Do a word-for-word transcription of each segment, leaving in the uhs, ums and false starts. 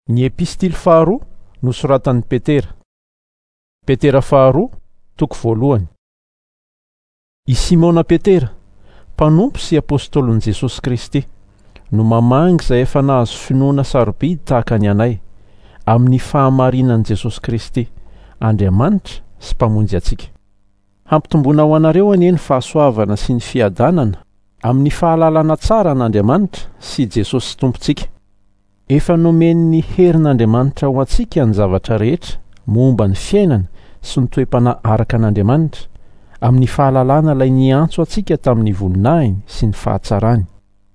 Ny epistily faharoa nosoratan'i Petera. Petera faharoa toko voalohany. I Simona Petera, mpanompo sy apôstôlon'i Jesosy Kristy, no mamangy izay efa nahazo finoana sarobidy tahaka ny anay, amin'ny fahamarinan'i Jesosy Kristy, Andriamanitra sy mpamonjy antsika. Hampitomboana ho anareo anie ny fahasoavana sy ny fiadanana amin'ny fahalalana tsara n'Andriamanitra sy Jesosy Tompontsika. Efa nomen'ny herin'Andriamanitra ho antsika ny zavatra rehetra momba ny fiainana sy ny toe-panahy araka an'Andriamanitra amin'ny fahalalana ilay niantso antsika tamin'ny voninahiny sy ny fahatsarany.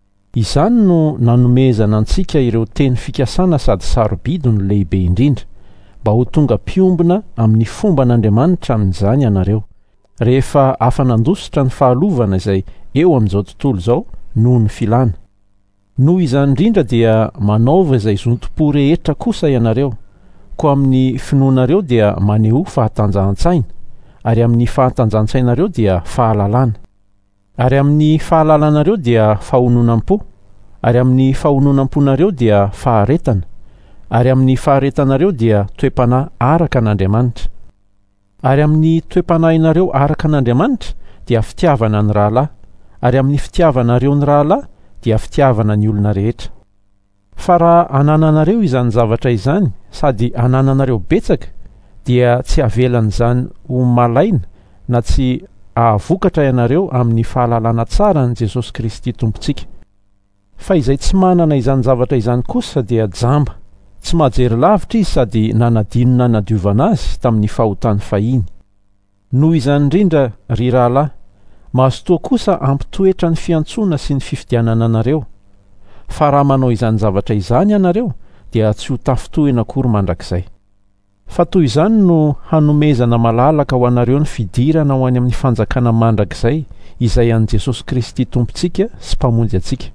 Izany no nanomezana antsika ireo teny fikasana sady sarobidy no lehibe indrindra, mba ho tonga piombona amin'ny fomba n'Andriamanitra amin'izany ianareo, rehefa afa nandositra ny fahalovana izay eo amin'izao tontolo izao noho ny filana. Noho izany indrindra dia manaova izay zontom-po rehetra kosa ianareo, koa amin'ny finoanareo dia maneho fahatanjahan-tsaina, ary amin'ny fahatanjahan-tsainareo dia fahalalana, ary amin'ny fahalalanareo dia fahononam-po, ary amin'ny fahononam-ponareo dia faharetana, ary amin'ny faharetanareo dia toe-panahy araka an'Andriamanitra, ary amin'ny toe-panahinareo araka an'Andriamanitra dia fitiavana ny rahalahy, ary amin'ny fitiavanareo ny rahalahy dia fitiavana ny olona rehetra. Fa raha anananareo izany zavatra izany sady anananareo betsaka, dia tsy avelan'izany ho malaina na tsy ahavokatra ianareo amin'ny fahalalana tsara ny Jesosy Kristy Tompontsika. Fa izay tsy manana izany zavatra izany kosa dia jamba, tsy mahajery lavitra izy sady nanadino nanadiovana azy tamin'ny fahotany fahiny. Noho izany indrindra, ry rahalahy, mahazo toa kosa ampitoetra ny fiantsoana sy ny fifidianana anareo. Fa raha manao izany zavatra izany ianareo, dia tsy ho tafitohina akory mandrakizay. Fa toy izany no hanomezana malalaka ho anareo ny fidirana ho any amin'ny fanjakana mandrakizay izay an'i Jesosy Kristy Tompontsika sy mpamonjy antsika.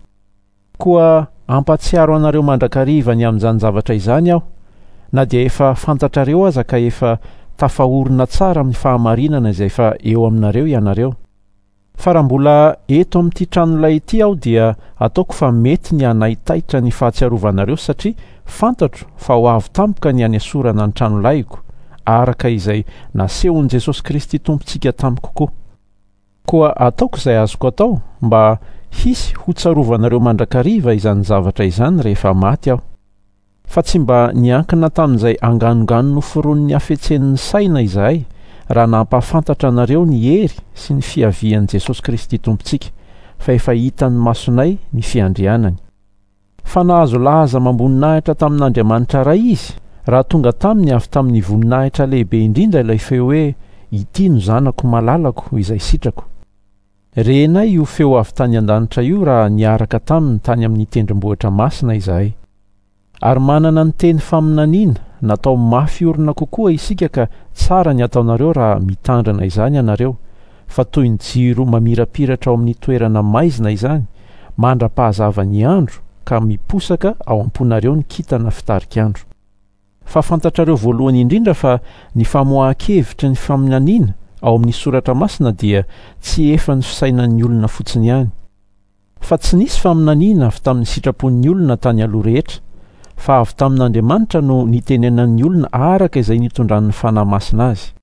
Koa ampatsiaro anareo mandrakariva ny amin'izany zavatra izany aho, na dia efa fantatrareo aza ka efa tafahorina tsara amin'ny fahamarinana izay efa eo aminareo ianareo. Fa raha mbola eto amin'ity tranolay ity aho dia ataoko fa mety ny hanaitaitra ny fahatsiarovanareo satria fantatro fa ho avy tampoka ny hanesorana ny tranolayiko araka izay nasehon'i Jesosy Kristy Tompontsika tamiko koa. Koa ataoko izay azoko atao mba hisy ho tsarovanareo mandrakariva izany zavatra izany rehefa maty aho, fa tsy mba niankina tamin'izay anganongano noforoan'ny hafetsen'ny saina izahay, raha nampahafantatra anareo ny hery sy ny fiavian'i Jesosy Kristy Tompontsika, fa efa hitan'ny masonay ny fiandrianany. Fa nahazo lahaza mamboninahitra tamin'Andriamanitra ray izy, raha tonga taminy avy tamin'ny voninahitra lehibe indrindra ilay feo hoe, ity no zanako malalako izay sitrako. Renay io feo avy tany an-danitra io raha niaraka taminy tany amin'ny tendrombohitra masina izahay. Ary manana ny teny faminaniana natao mafy orina kokoa isika ka tsara ny ataonareo raha mitandrina izany ianareo, fa toy ny jiro mamirapiratra ao amin'ny toerana maizina izany, mandra-pahazava ny andro ka miposaka ao am-ponareo ny kintana fitarik'andro. Fa fantatrareo voalohany indrindra fa ny famoahakevitry ny faminaniana ao amin'ny soratra masina dia tsy efa ny fisainan'ny olona fotsiny ihany. Fa tsy nisy faminaniana avy tamin'ny sitrapon'ny olona tany aloha rehetra, fa avy tamin'Andriamanitra no nitenenan'ny olona araka izay nitondran'ny fanahy masina azy.